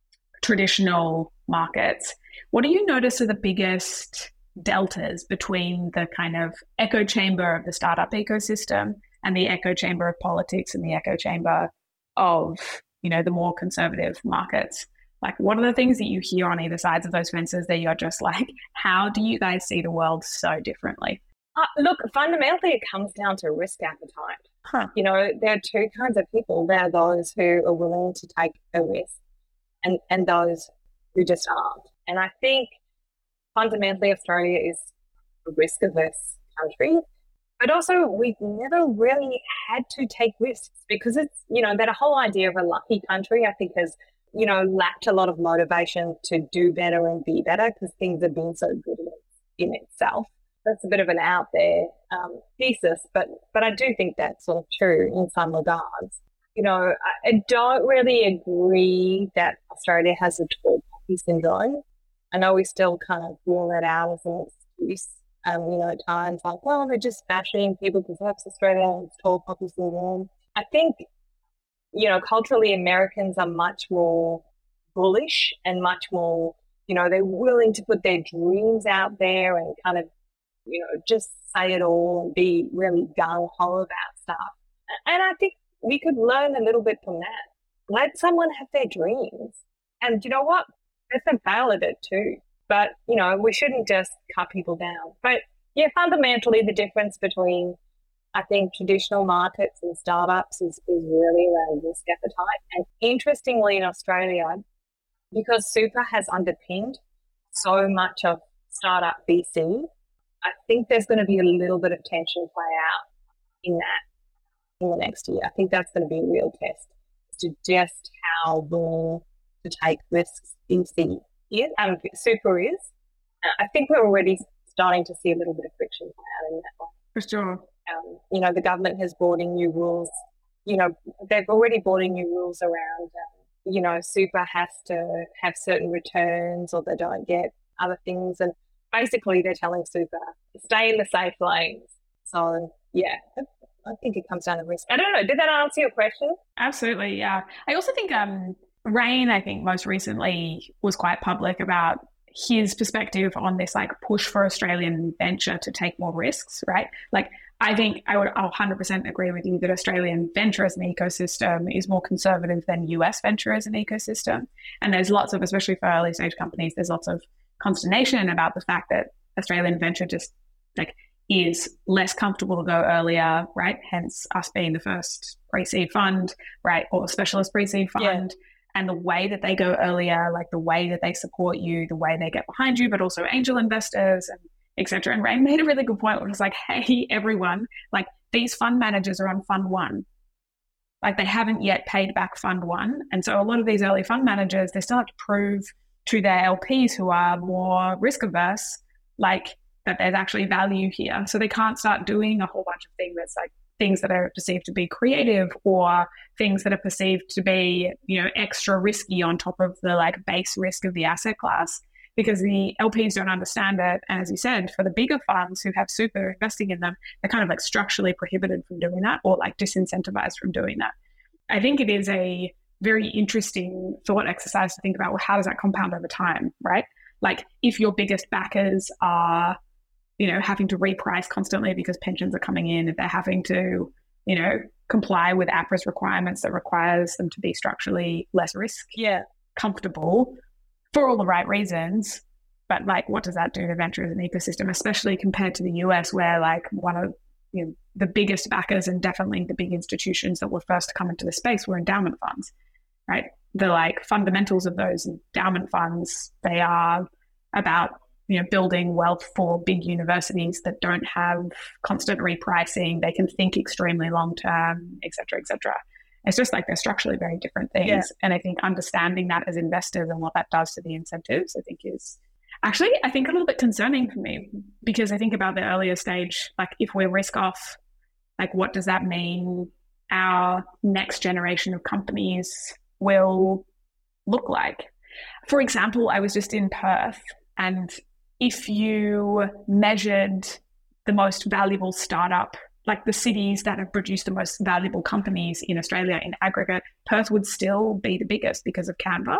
traditional markets. What do you notice are the biggest deltas between the kind of echo chamber of the startup ecosystem and the echo chamber of politics and the echo chamber of, you know, the more conservative markets? Like, what are the things that you hear on either sides of those fences that you're just like, how do you guys see the world so differently? Uh, look, fundamentally, it comes down to risk appetite. Huh. You know, there are two kinds of people. There are those who are willing to take a risk and, and those who just aren't. And I think fundamentally, Australia is a risk-averse country, but also we've never really had to take risks because it's, you know, that whole idea of a lucky country, I think, has, you know, lacked a lot of motivation to do better and be better because things have been so good in itself. That's a bit of an out there um, thesis, but but I do think that's sort of true in some regards. You know, I, I don't really agree that Australia has a tall poppy syndrome. I know we still kind of rule that out as an excuse. Um, you know, at times like, well, they're just bashing people because that's Australia and it's tall poppy syndrome. I think, you know, culturally Americans are much more bullish and much more, you know, they're willing to put their dreams out there and kind of, you know, just say it all and be really gung-ho about stuff. And I think we could learn a little bit from that. Let someone have their dreams. And you know what? Let them fail at it too. But, you know, we shouldn't just cut people down. But, yeah, fundamentally the difference between, I think, traditional markets and startups is, is really around risk appetite. And interestingly in Australia, because super has underpinned so much of startup V C, I think there's going to be a little bit of tension play out in that in the next year. I think that's going to be a real test as to just how willing to take risks V C is, um, super is. Uh, I think we're already starting to see a little bit of friction come out in that one. For sure. Um, you know, the government has brought in new rules. You know, they've already brought in new rules around, um, you know, super has to have certain returns or they don't get other things. And basically they're telling super, stay in the safe lanes. So, yeah, I think it comes down to risk. I don't know. Did that answer your question? Absolutely, yeah. I also think um, Rain, I think most recently was quite public about his perspective on this like push for Australian venture to take more risks, right? Like, I think I would I'll one hundred percent agree with you that Australian venture as an ecosystem is more conservative than U S venture as an ecosystem. And there's lots of, especially for early stage companies, there's lots of consternation about the fact that Australian venture just like is less comfortable to go earlier, right? Hence us being the first pre-seed fund, right? Or specialist pre-seed fund. Yeah. And the way that they go earlier, like the way that they support you, the way they get behind you, but also angel investors and et cetera. And Rain made a really good point, which was like, hey, everyone, like these fund managers are on fund one. Like they haven't yet paid back fund one. And so a lot of these early fund managers, they still have to prove to their L Ps who are more risk averse, like that there's actually value here. So they can't start doing a whole bunch of things that's like things that are perceived to be creative or things that are perceived to be, you know, extra risky on top of the like base risk of the asset class, because the L Ps don't understand it. And as you said, for the bigger funds who have super investing in them, they're kind of like structurally prohibited from doing that or like disincentivized from doing that. I think it is a very interesting thought exercise to think about, well, how does that compound over time, right? Like if your biggest backers are, you know, having to reprice constantly because pensions are coming in, if they're having to, you know, comply with A P Ra's requirements that requires them to be structurally less risk yeah. comfortable for all the right reasons. But like, what does that do to venture as an ecosystem, especially compared to the U S where like one of you know, the biggest backers and definitely the big institutions that were first to come into the space were endowment funds, right? The like fundamentals of those endowment funds, they are about you know, building wealth for big universities that don't have constant repricing. They can think extremely long term, et cetera, et cetera. It's just like they're structurally very different things. Yeah. And I think understanding that as investors and what that does to the incentives, I think is actually, I think a little bit concerning for me, because I think about the earlier stage, like if we're risk off, like what does that mean our next generation of companies will look like? For example, I was just in Perth, and if you measured the most valuable startup, like the cities that have produced the most valuable companies in Australia in aggregate, Perth would still be the biggest because of Canva.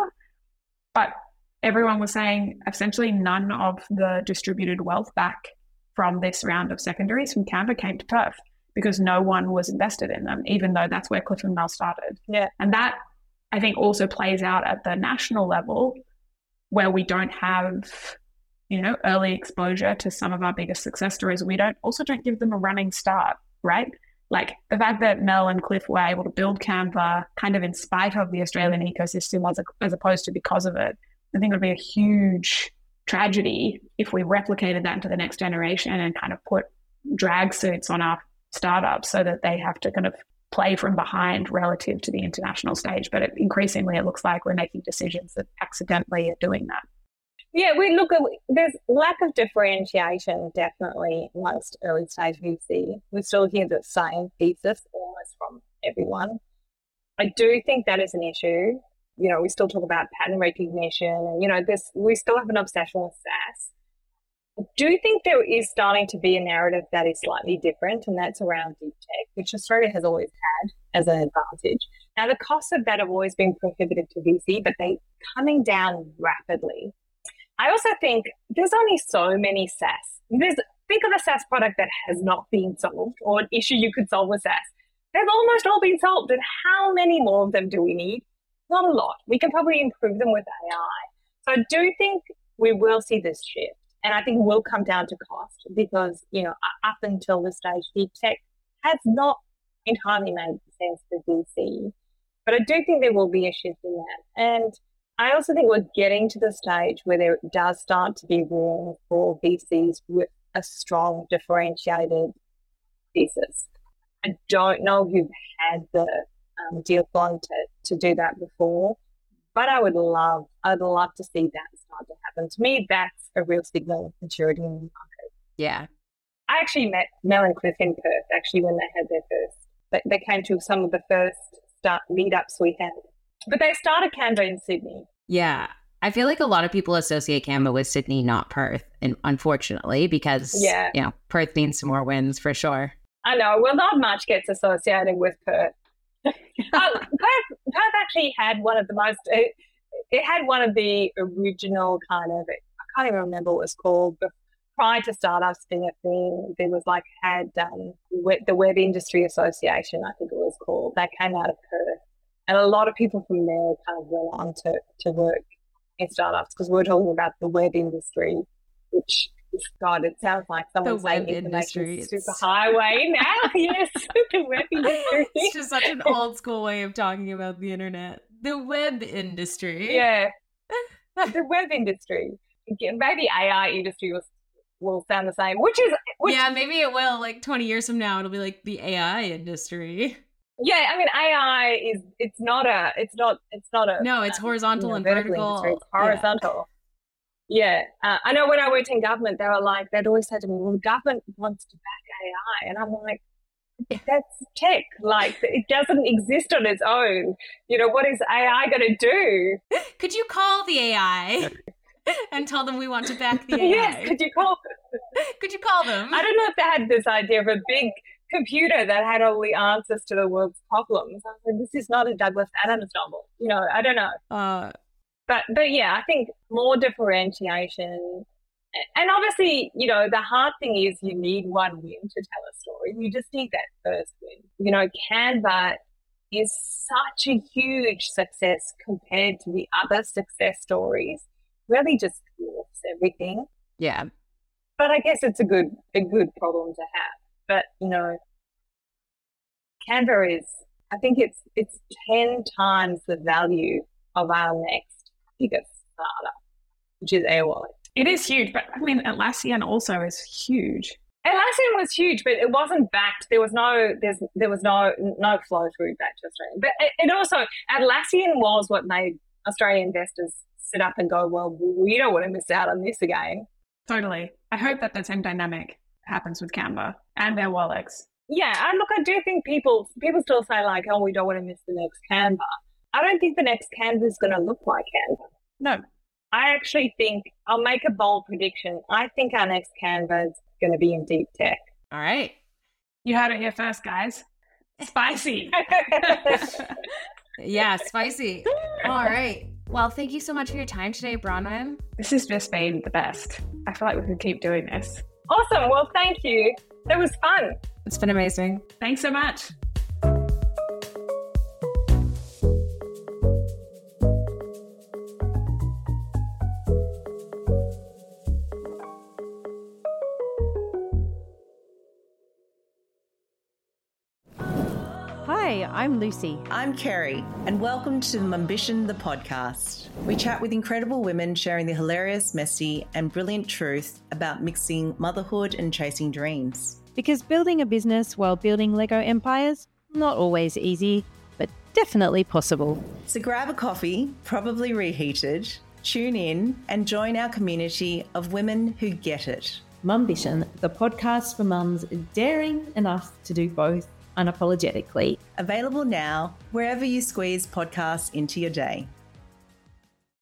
But everyone was saying essentially none of the distributed wealth back from this round of secondaries from Canva came to Perth because no one was invested in them, even though that's where Cliff and Mel started. Yeah. And that, I think, also plays out at the national level where we don't have you know, early exposure to some of our biggest success stories. We don't also don't give them a running start, right? Like the fact that Mel and Cliff were able to build Canva kind of in spite of the Australian ecosystem as, a, as opposed to because of it, I think it would be a huge tragedy if we replicated that into the next generation and kind of put drag suits on our startups so that they have to kind of play from behind relative to the international stage. But it, increasingly, it looks like we're making decisions that accidentally are doing that. Yeah, we look at, there's lack of differentiation definitely amongst early stage V C. We still hear the same thesis almost from everyone. I do think that is an issue. You know, we still talk about pattern recognition and, you know, this, we still have an obsession with SaaS. I do think there is starting to be a narrative that is slightly different, and that's around deep tech, which Australia has always had as an advantage. Now, the costs of that have always been prohibitive to V C, but they're coming down rapidly. I also think there's only so many SaaS. There's, think of a SaaS product that has not been solved or an issue you could solve with SaaS. They've almost all been solved. And how many more of them do we need? Not a lot. We can probably improve them with A I. So I do think we will see this shift. And I think it will come down to cost because, you know, up until this stage, deep tech has not entirely made sense for V C. But I do think there will be a shift in that. And I also think we're getting to the stage where there does start to be room for V Cs with a strong differentiated thesis. I don't know who've had the um, deal flow to, to do that before, but I would love, I'd love to see that start to happen. To me, that's a real signal of maturity in the market. Yeah. I actually met Mel and Cliff in Perth, actually, when they had their first. They, they came to some of the first start meetups we had. But they started Canva in Sydney. Yeah. I feel like a lot of people associate Canva with Sydney, not Perth, and unfortunately, because, yeah. you know, Perth needs some more wins for sure. I know. Well, not much gets associated with Perth. uh, Perth, Perth actually had one of the most, it, it had one of the original kind of, I can't even remember what it was called, but prior to startups being a thing, there was like, had um, the Web Industry Association, I think it was called, that came out of Perth. And a lot of people from there kind of went on to, to work in startups because we're talking about the web industry, which, God, it sounds like someone's saying information superhighway now. Yes, the web industry. It's just such an old school way of talking about the internet. The web industry. Yeah, the web industry. Maybe A I industry will, will sound the same, which is... Which, yeah, maybe it will. Like twenty years from now, it'll be like the A I industry. Yeah, I mean, A I is, it's not a, it's not, it's not a... No, it's horizontal you know, and vertical. Industry. It's horizontal. Yeah. yeah. Uh, I know when I worked in government, they were like, they'd always say to me, well, the government wants to back A I. And I'm like, that's tech. Like, it doesn't exist on its own. You know, what is A I going to do? Could you call the A I and tell them we want to back the A I? Yes, could you call Could you call them? I don't know if they had this idea of a big computer that had all the answers to the world's problems. I said, this is not a Douglas Adams novel. You know, I don't know. Uh, but, but yeah, I think more differentiation. And obviously, you know, the hard thing is you need one win to tell a story. You just need that first win. You know, Canva is such a huge success compared to the other success stories. Really just dwarfs everything. Yeah. But I guess it's a good a good problem to have. But, you know, Canva is, I think it's it's ten times the value of our next biggest startup, which is Airwallet. It is huge, but I mean, Atlassian also is huge. Atlassian was huge, but it wasn't backed. There was no, there's, there was no, no flow through back to Australia. But it, it also, Atlassian was what made Australian investors sit up and go, well, we don't want to miss out on this again. Totally. I hope that the same dynamic happens with Canva and their Wallex. Yeah, and look, I do think people people still say like, oh, we don't want to miss the next Canva. I don't think the next Canva is going to look like Canva. No. I actually think, I'll make a bold prediction. I think our next Canva is going to be in deep tech. All right. You heard it here first, guys. Spicy. Yeah, spicy. All right. Well, thank you so much for your time today, Bronwyn. This has just been the best. I feel like we could keep doing this. Awesome. Well, thank you. It was fun. It's been amazing. Thanks so much. Hi, I'm Lucy. I'm Kerry, and welcome to Mumbition, the podcast. We chat with incredible women sharing the hilarious, messy, and brilliant truth about mixing motherhood and chasing dreams. Because building a business while building Lego empires, not always easy, but definitely possible. So grab a coffee, probably reheated, tune in, and join our community of women who get it. Mumbition, the podcast for mums daring enough to do both unapologetically. Available now wherever you squeeze podcasts into your day.